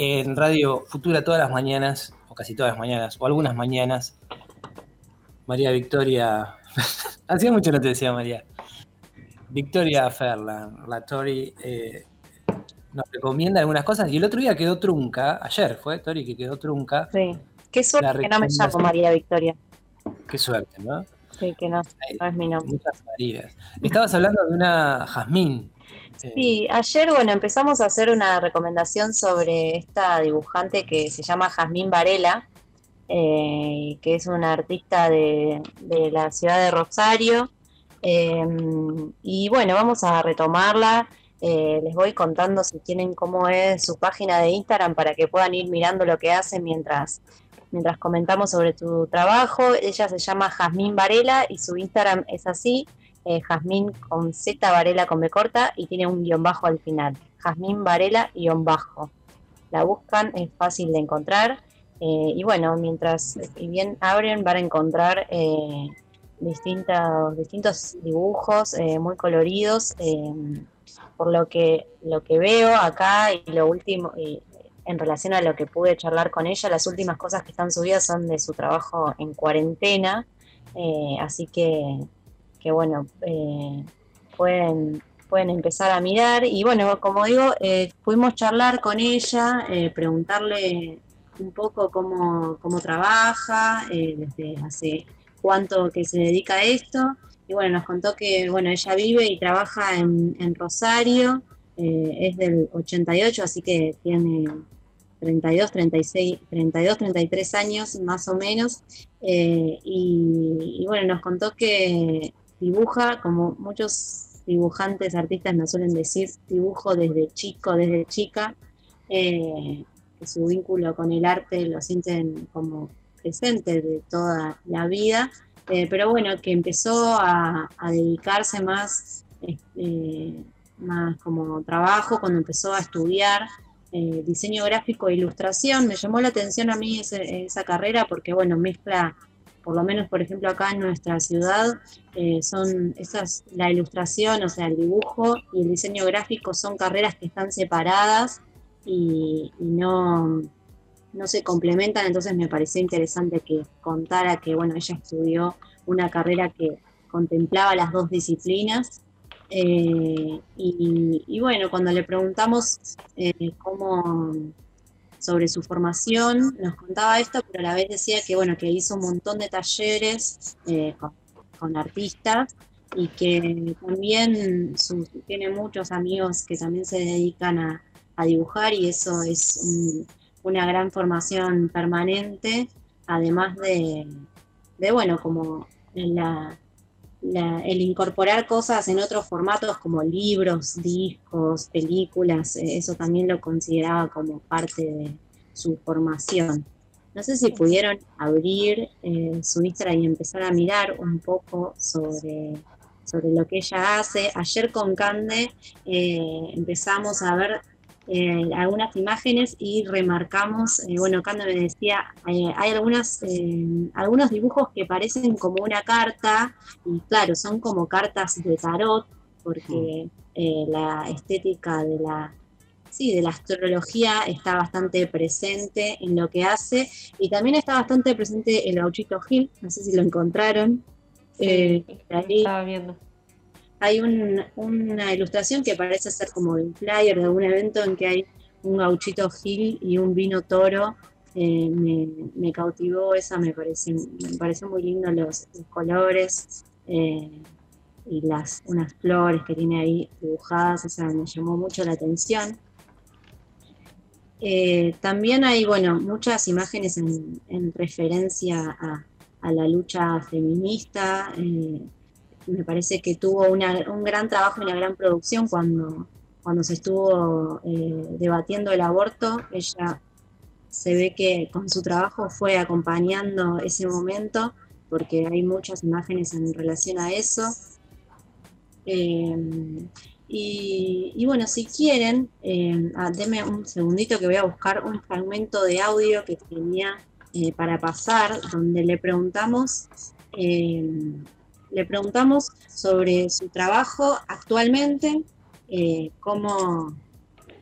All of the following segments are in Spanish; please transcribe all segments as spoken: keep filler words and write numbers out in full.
en Radio Futura todas las mañanas, o casi todas las mañanas, o algunas mañanas, María Victoria, hacía mucho no te decía María, Victoria Ferland, la Tori, eh, nos recomienda algunas cosas, y el otro día quedó trunca, ayer fue Tori que quedó trunca. Sí, qué suerte que no me llamo María Victoria. Qué suerte, ¿no? Sí, que no, no es mi nombre. Muchas Marías. Estabas hablando de una Jazmín. Sí, ayer, bueno, empezamos a hacer una recomendación sobre esta dibujante que se llama Jazmín Varela, eh, que es una artista de, de la ciudad de Rosario. Eh, y bueno, vamos a retomarla. Eh, les voy contando si tienen cómo es su página de Instagram para que puedan ir mirando lo que hace mientras, mientras comentamos sobre tu trabajo. Ella se llama Jazmín Varela y su Instagram es así. Eh, Jazmín con Z, Varela con B corta, y tiene un guión bajo al final. Jazmín Varela guión bajo. La buscan, es fácil de encontrar. Eh, y bueno, mientras y bien abren, van a encontrar eh, distintos, distintos dibujos eh, muy coloridos. Eh, por lo que, lo que veo acá y lo último, y en relación a lo que pude charlar con ella, las últimas cosas que están subidas son de su trabajo en cuarentena. Eh, así que que bueno, eh, pueden, pueden empezar a mirar. Y bueno, como digo, eh, pudimos charlar con ella, eh, preguntarle un poco cómo, cómo trabaja, eh, desde hace cuánto que se dedica a esto. Y bueno, nos contó que bueno, ella vive y trabaja en, en Rosario, eh, es del ochenta y ocho, así que tiene treinta y dos, treinta y seis, treinta y dos, treinta y tres años más o menos. Eh, y, y bueno, nos contó que dibuja, como muchos dibujantes, artistas nos suelen decir, dibujo desde chico, desde chica, eh, que su vínculo con el arte lo sienten como presente de toda la vida, eh, pero bueno, que empezó a, a dedicarse más, eh, más como trabajo cuando empezó a estudiar eh, diseño gráfico e ilustración. Me llamó la atención a mí ese, esa carrera porque bueno, mezcla, por lo menos por ejemplo acá en nuestra ciudad, eh, son esas, la ilustración, o sea el dibujo y el diseño gráfico son carreras que están separadas y, y no, no se complementan. Entonces me pareció interesante que contara que bueno, ella estudió una carrera que contemplaba las dos disciplinas. Eh, y, y bueno, cuando le preguntamos eh, cómo sobre su formación, nos contaba esto, pero a la vez decía que bueno, que hizo un montón de talleres eh, con, con artistas y que también su, tiene muchos amigos que también se dedican a, a dibujar, y eso es un, una gran formación permanente, además de, de bueno, como la, la, el incorporar cosas en otros formatos como libros, discos, películas. Eh, eso también lo consideraba como parte de su formación. No sé si pudieron abrir eh, su Instagram y empezar a mirar un poco sobre, sobre lo que ella hace. Ayer con Cande eh, empezamos a ver eh, algunas imágenes y remarcamos, eh, bueno, Cande me decía, eh, hay algunas, eh, algunos dibujos que parecen como una carta, y claro, son como cartas de tarot, porque eh, la estética de la Sí, de la astrología está bastante presente en lo que hace, y también está bastante presente el Gauchito Gil, no sé si lo encontraron. Sí, eh, ahí estaba viendo. hay un, una ilustración que parece ser como un flyer de algún evento en que hay un Gauchito Gil y un vino toro. Eh, me, me cautivó esa, me parece, me pareció muy lindo los, los colores eh, y las unas flores que tiene ahí dibujadas. Esa me llamó mucho la atención. Eh, también hay, bueno, muchas imágenes en, en referencia a, a la lucha feminista. Eh, me parece que tuvo una, un gran trabajo y una gran producción cuando, cuando se estuvo eh, debatiendo el aborto. Ella se ve que con su trabajo fue acompañando ese momento, porque hay muchas imágenes en relación a eso. Eh, Y, y bueno, si quieren, eh, ah, denme un segundito que voy a buscar un fragmento de audio que tenía eh, para pasar, donde le preguntamos, eh, le preguntamos sobre su trabajo actualmente, eh, cómo,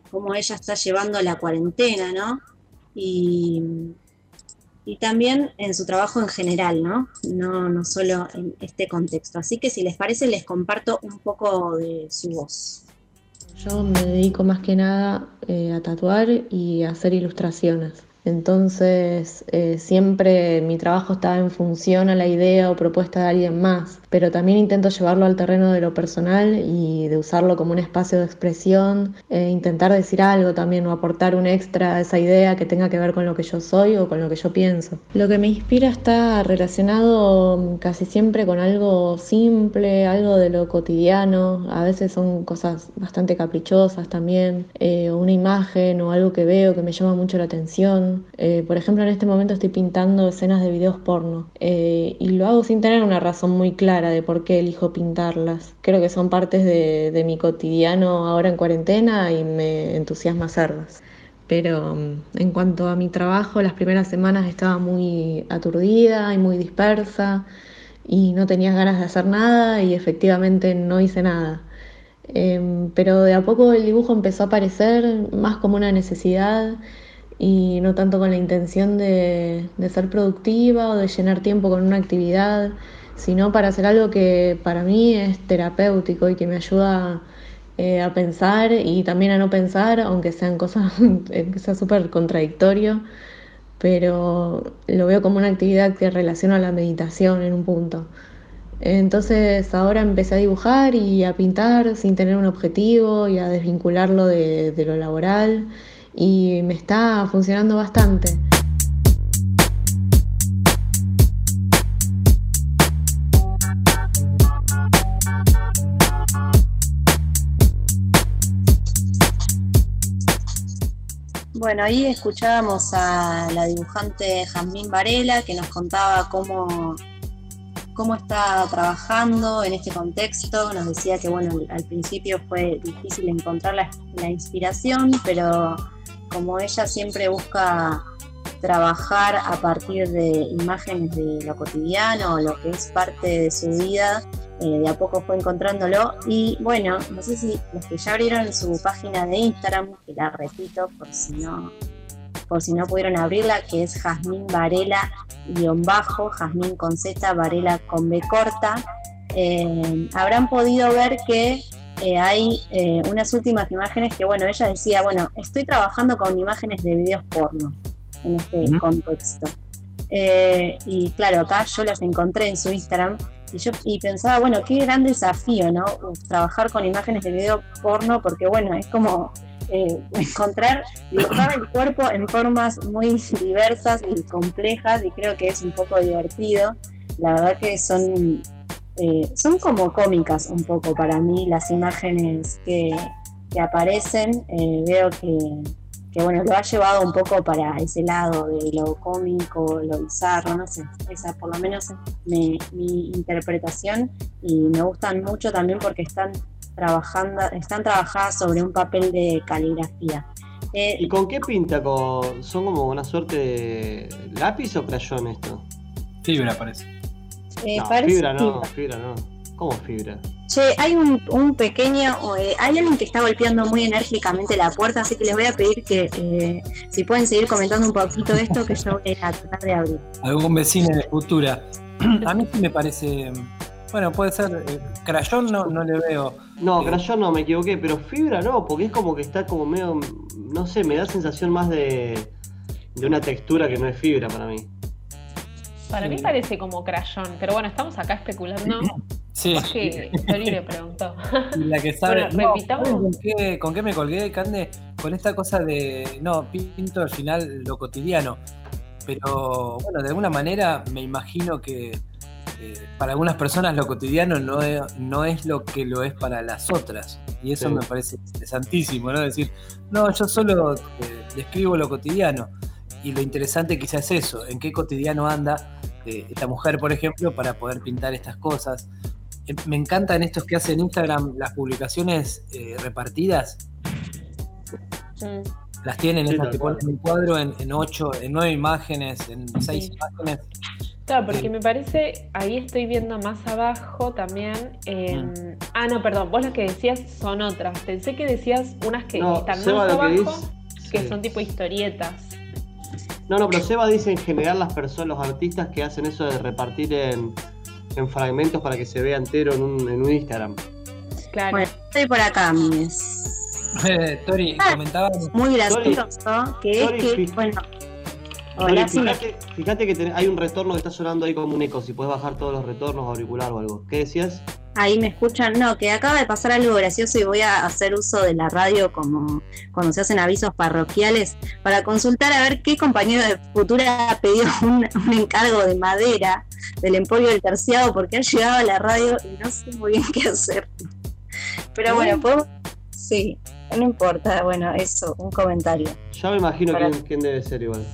cómo ella está llevando la cuarentena, ¿no? Y, y también en su trabajo en general, ¿no? ¿no? No solo en este contexto. Así que si les parece, les comparto un poco de su voz. Yo me dedico más que nada eh, a tatuar y a hacer ilustraciones. Entonces, eh, siempre mi trabajo estaba en función a la idea o propuesta de alguien más, pero también intento llevarlo al terreno de lo personal y de usarlo como un espacio de expresión, e intentar decir algo también o aportar un extra a esa idea que tenga que ver con lo que yo soy o con lo que yo pienso. Lo que me inspira está relacionado casi siempre con algo simple, algo de lo cotidiano. A veces son cosas bastante caprichosas también, eh, una imagen o algo que veo que me llama mucho la atención. Eh, por ejemplo, en este momento estoy pintando escenas de videos porno, eh, y lo hago sin tener una razón muy clara de por qué elijo pintarlas. Creo que son partes de, de mi cotidiano ahora en cuarentena y me entusiasma hacerlas. Pero en cuanto a mi trabajo, las primeras semanas estaba muy aturdida y muy dispersa y no tenía ganas de hacer nada y efectivamente no hice nada. Eh, pero de a poco el dibujo empezó a aparecer más como una necesidad y no tanto con la intención de, de ser productiva o de llenar tiempo con una actividad, sino para hacer algo que para mí es terapéutico y que me ayuda eh, a pensar y también a no pensar, aunque sean cosas que sea súper contradictorio, pero lo veo como una actividad que relaciona a la meditación en un punto. Entonces ahora empecé a dibujar y a pintar sin tener un objetivo y a desvincularlo de, de lo laboral y me está funcionando bastante. Bueno, ahí escuchábamos a la dibujante Jazmín Varela que nos contaba cómo, cómo está trabajando en este contexto. Nos decía que bueno, al principio fue difícil encontrar la, la inspiración, pero como ella siempre busca trabajar a partir de imágenes de lo cotidiano, lo que es parte de su vida, eh, de a poco fue encontrándolo. Y bueno, no sé si los que ya abrieron su página de Instagram, que la repito por si no, por si no pudieron abrirla, que es Jazmín Varela guión bajo, Jazmín con Z, Varela con B corta, eh, habrán podido ver que eh, hay eh, unas últimas imágenes que bueno, ella decía, bueno, estoy trabajando con imágenes de videos porno en este uh-huh. contexto. Eh, y claro, acá yo las encontré en su Instagram y yo y pensaba, bueno, qué gran desafío, ¿no? Trabajar con imágenes de video porno, porque bueno, es como eh, encontrar, dibujar el cuerpo en formas muy diversas y complejas, y creo que es un poco divertido. La verdad que son eh, son como cómicas un poco para mí las imágenes que, que aparecen. Eh, veo que que bueno, lo ha llevado un poco para ese lado de lo cómico, lo bizarro, no sé, esa por lo menos es mi, mi interpretación, y me gustan mucho también porque están trabajando, están trabajadas sobre un papel de caligrafía. Eh, ¿Y con qué pinta? ¿Con, ¿Son como una suerte de lápiz o crayón esto? Fibra parece. Eh, no, parece fibra no, fibra no. ¿Cómo fibra? Che, hay un, un pequeño, eh, hay alguien que está golpeando muy enérgicamente la puerta, así que les voy a pedir que eh, si pueden seguir comentando un poquito de esto, que yo voy a tratar de abrir. Algún vecino de Futura. A mí sí me parece, bueno, puede ser, eh, crayón no, no le veo. No, eh, crayón no, me equivoqué, pero fibra no, porque es como que está como medio, no sé, me da sensación más de, de una textura que no es fibra para mí. Para sí. mí parece como crayón, pero bueno, estamos acá especulando. Sí. Porque Tori le preguntó. Y la que sabe. Bueno, no, repitamos. ¿con qué, ¿Con qué me colgué, Cande? Con esta cosa de. No, pinto al final lo cotidiano. Pero bueno, de alguna manera me imagino que eh, para algunas personas lo cotidiano no es, no es lo que lo es para las otras. Y eso sí. me parece interesantísimo, ¿no? Decir, no, yo solo eh, describo lo cotidiano. Y lo interesante quizás es eso, en qué cotidiano anda eh, esta mujer, por ejemplo, para poder pintar estas cosas. Eh, me encantan estos que hacen en Instagram, las publicaciones eh, repartidas. Mm. Las tienen, sí, esas que ponen un cuadro en, en ocho, en nueve imágenes, en seis sí. imágenes. Claro, porque me parece, ahí estoy viendo más abajo también. eh, Mm. Ah, no, perdón, vos las que decías son otras. Pensé que decías unas que No, están Seba más lo que abajo, dice- que sí. son tipo historietas. No, no, pero Seba dice en general las personas, los artistas que hacen eso de repartir en, en fragmentos para que se vea entero en un, en un Instagram. Claro. Bueno, estoy por acá, amigues. Tori, Ah. comentaba. Muy gracioso, que Tori, es que, fi- bueno, Tori, hola, sí, me- fíjate, fíjate que tenés- hay un retorno que está sonando ahí como un eco, si puedes bajar todos los retornos, auricular o algo. ¿Qué decías? ahí me escuchan. No, que acaba de pasar algo gracioso y voy a hacer uso de la radio como cuando se hacen avisos parroquiales para consultar a ver qué compañero de Futura pidió un, un encargo de madera del Emporio del Terciado porque ha llegado a la radio y no sé muy bien qué hacer. Pero bueno, podemos... Sí, no importa, bueno, eso, un comentario. Ya me imagino Para- quién, quién debe ser igual.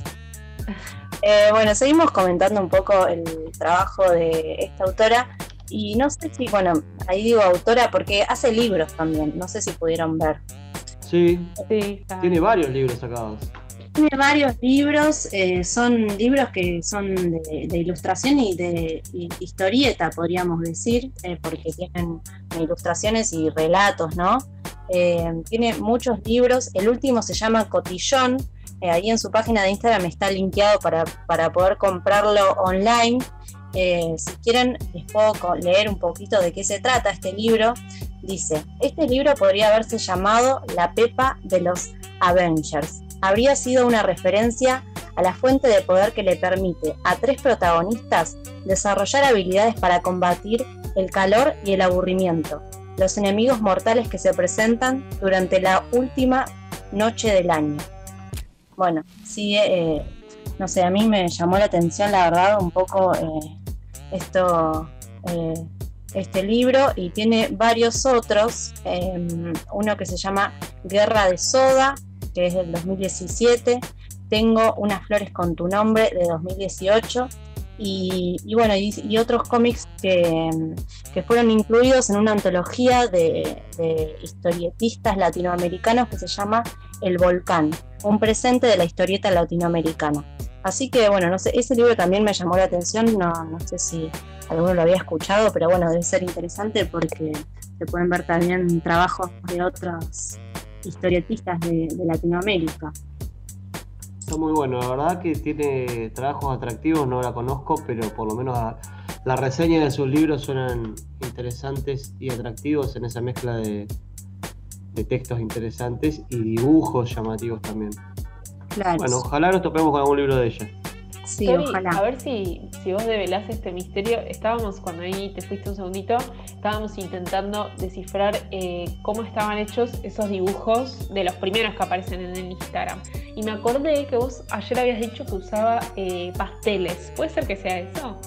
Eh, bueno, seguimos comentando un poco el trabajo de esta autora y no sé si, bueno, ahí digo autora porque hace libros también, no sé si pudieron ver. Sí, Sí, está. tiene varios libros sacados. Tiene varios libros, eh, son libros que son de, de ilustración y de y historieta, podríamos decir, eh, porque tienen ilustraciones y relatos, ¿no? Eh, tiene muchos libros, el último se llama Cotillón, eh, ahí en su página de Instagram está linkeado para, para poder comprarlo online. Eh, si quieren, les puedo co- leer un poquito de qué se trata este libro. Dice, este libro podría haberse llamado La Pepa de los Avengers. Habría sido una referencia a la fuente de poder que le permite a tres protagonistas desarrollar habilidades para combatir el calor y el aburrimiento, los enemigos mortales que se presentan durante la última noche del año. Bueno, sí, eh, no sé, a mí me llamó la atención, la verdad, un poco eh, esto, eh, este libro, y tiene varios otros, eh, uno que se llama Guerra de Soda, que es del dos mil diecisiete, Tengo unas flores con tu nombre, de dos mil dieciocho, y, y bueno, y, y otros cómics que, que fueron incluidos en una antología de, de historietistas latinoamericanos que se llama El Volcán, un presente de la historieta latinoamericana. Así que bueno, no sé, ese libro también me llamó la atención, no, no sé si alguno lo había escuchado, pero bueno, debe ser interesante porque se pueden ver también trabajos de otros historietistas de, de Latinoamérica. Está muy bueno, la verdad que tiene trabajos atractivos, no la conozco, pero por lo menos a- las reseñas de sus libros suenan interesantes y atractivos en esa mezcla de, de textos interesantes y dibujos llamativos también. Claro, Bueno, ojalá nos topemos con algún libro de ella. sí, Tori, ojalá. a ver si, si vos develás este misterio. Estábamos, cuando ahí te fuiste un segundito, estábamos intentando descifrar eh, cómo estaban hechos esos dibujos de los primeros que aparecen en el Instagram. Y me acordé que vos ayer habías dicho que usaba eh, pasteles. ¿Puede ser que sea eso?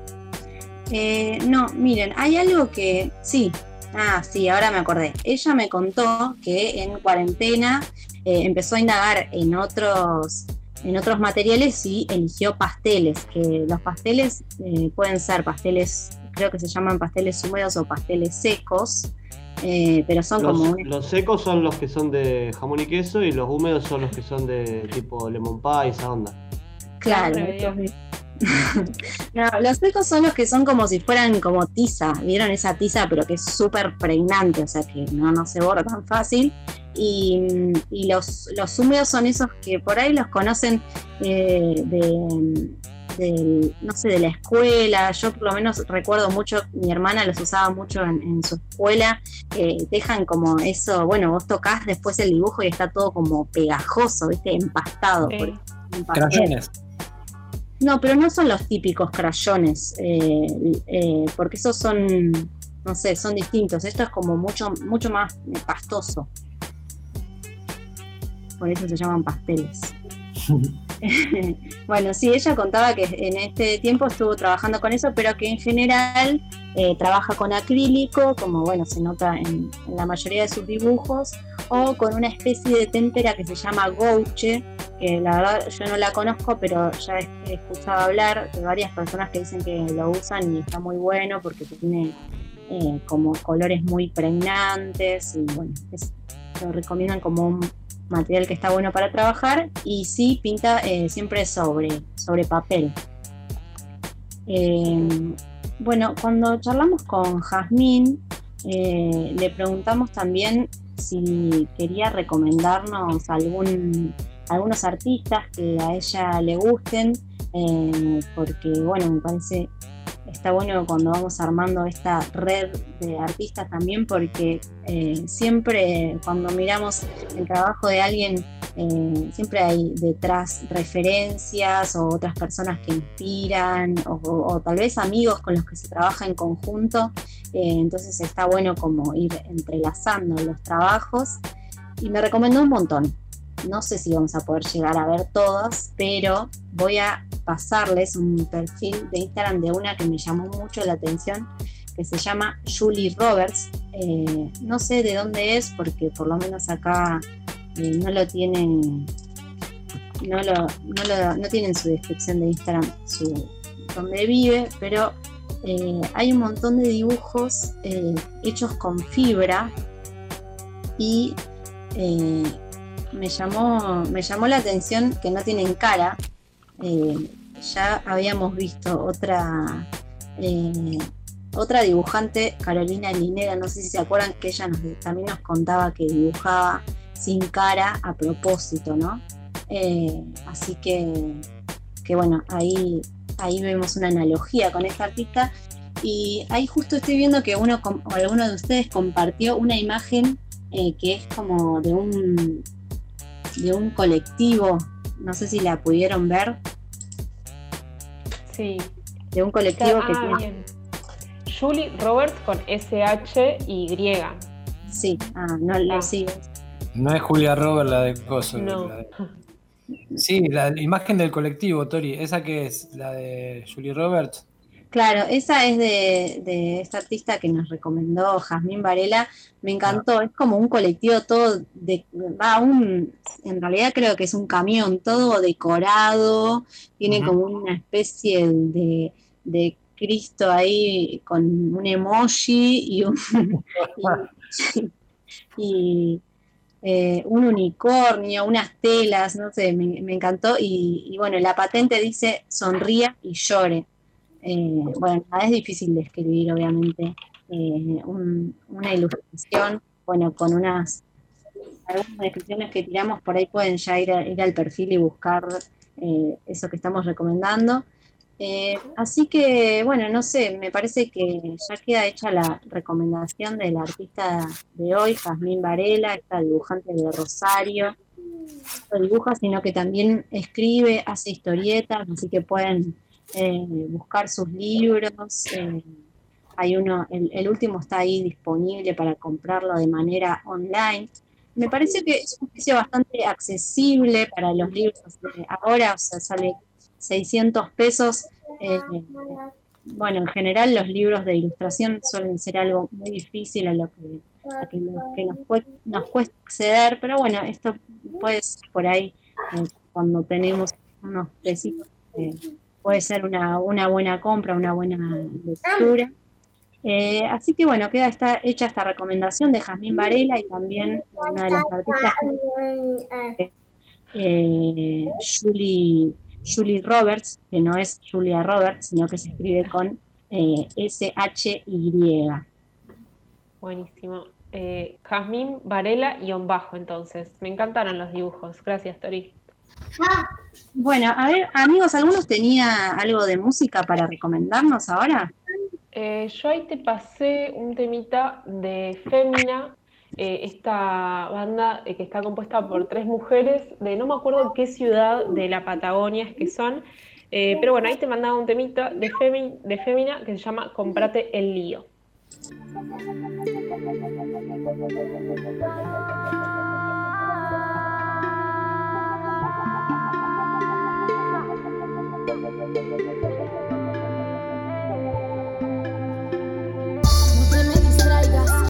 Eh, no, miren, hay algo que sí. Ah, sí, ahora me acordé. Ella me contó que en cuarentena eh, empezó a indagar en otros, en otros materiales y eligió pasteles. Que los pasteles eh, pueden ser pasteles, creo que se llaman pasteles húmedos o pasteles secos, eh, pero son Los, como un... los secos son los que son de jamón y queso y los húmedos son los que son de tipo lemon pie, esa onda. Claro, Siempre estos vi- No, los secos son los que son como si fueran como tiza, ¿vieron esa tiza? Pero que es súper pregnante, o sea que no, no se borra tan fácil. Y, y los, los húmedos son esos que por ahí los conocen eh, de, de, no sé, de la escuela. Yo por lo menos recuerdo mucho, mi hermana los usaba mucho en, en su escuela. Eh, dejan como eso, bueno, vos tocás después el dibujo y está todo como pegajoso, ¿viste? Empastado. Sí. Por eso, un pastel. Crayones. No, pero no son los típicos crayones, eh, eh, porque esos son, no sé, son distintos. Esto es como mucho, mucho más pastoso. Por eso se llaman pasteles. Bueno, sí, ella contaba que en este tiempo estuvo trabajando con eso, pero que en general eh, trabaja con acrílico, como bueno, se nota en, en la mayoría de sus dibujos, o con una especie de témpera que se llama gouache, que la verdad yo no la conozco, pero ya he, he escuchado hablar de varias personas que dicen que lo usan y está muy bueno porque tiene eh, como colores muy pregnantes y bueno, es, lo recomiendan como un material que está bueno para trabajar y sí pinta eh, siempre sobre, sobre papel. Eh, bueno, cuando charlamos con Jazmín, eh, le preguntamos también si quería recomendarnos algún, algunos artistas que a ella le gusten, eh, porque bueno, me parece está bueno cuando vamos armando esta red de artistas también, porque eh, siempre cuando miramos el trabajo de alguien, eh, siempre hay detrás referencias o otras personas que inspiran, o, o, o tal vez amigos con los que se trabaja en conjunto, eh, entonces está bueno como ir entrelazando los trabajos, y me recomendó un montón. No sé si vamos a poder llegar a ver todos, pero voy a pasarles un perfil de Instagram de una que me llamó mucho la atención, que se llama Julie Roberts. Eh, no sé de dónde es, porque por lo menos acá eh, no lo tienen, no lo, no lo, no tienen su descripción de Instagram, su donde vive, pero eh, hay un montón de dibujos eh, hechos con fibra y eh, me llamó, me llamó la atención que no tienen cara. Eh, ya habíamos visto otra eh, otra dibujante, Carolina Linera, no sé si se acuerdan, que ella nos, también nos contaba que dibujaba sin cara a propósito, ¿no? Eh, así que, que bueno, ahí, ahí vemos una analogía con esta artista, y ahí justo estoy viendo que uno o alguno de ustedes compartió una imagen eh, que es como de un de un colectivo, no sé si la pudieron ver. Sí. De un colectivo ah, que tiene... bien. Julie Roberts con S H Y. Sí, ah, no lo ah. sigo. No es Julia Roberts la de Coso. No. La de... Sí, la imagen del colectivo, Tori. ¿Esa que es? ¿La de Julie Roberts? Claro, esa es de, de esta artista que nos recomendó Jazmín Varela. Me encantó, ah. Es como un colectivo todo, de, va un, en realidad creo que es un camión todo decorado, tiene uh-huh. como una especie de, de Cristo ahí con un emoji y un, y, y eh, un unicornio, unas telas, no sé, me, me encantó. Y, y bueno, la patente dice sonría y llore. Eh, bueno, es difícil de escribir, obviamente, eh, un, una ilustración, bueno, con unas algunas descripciones que tiramos, por ahí pueden ya ir, a, ir al perfil y buscar eh, eso que estamos recomendando. Eh, así que, bueno, no sé, me parece que ya queda hecha la recomendación de la artista de hoy, Jazmín Varela, esta dibujante de Rosario. No dibuja, sino que también escribe, hace historietas, así que pueden Eh, buscar sus libros. Eh, hay uno, el, el último está ahí disponible para comprarlo de manera online. Me parece que es un precio bastante accesible para los libros de ahora, o sea, sale seiscientos pesos. Eh, bueno, en general los libros de ilustración suelen ser algo muy difícil a lo que, a que, lo, que nos, cuesta, nos cuesta acceder, pero bueno, esto puede ser por ahí eh, cuando tenemos unos pesitos eh, puede ser una, una buena compra, una buena lectura. Eh, así que bueno, queda esta, hecha esta recomendación de Jazmín Varela, y también una de las artistas, eh, Julie, Julie Roberts, que no es Julia Roberts, sino que se escribe con eh, S H Y. Buenísimo. Eh, Jazmín Varela y on bajo, entonces. Me encantaron los dibujos. Gracias, Tori. Bueno, a ver, amigos, ¿algunos tenía algo de música para recomendarnos ahora? Eh, yo ahí te pasé un temita de Fémina, eh, esta banda eh, que está compuesta por tres mujeres de no me acuerdo qué ciudad de la Patagonia es que son, eh, pero bueno, ahí te mandaba un temita de, Femi, de Fémina que se llama Comprate el lío. Thank you.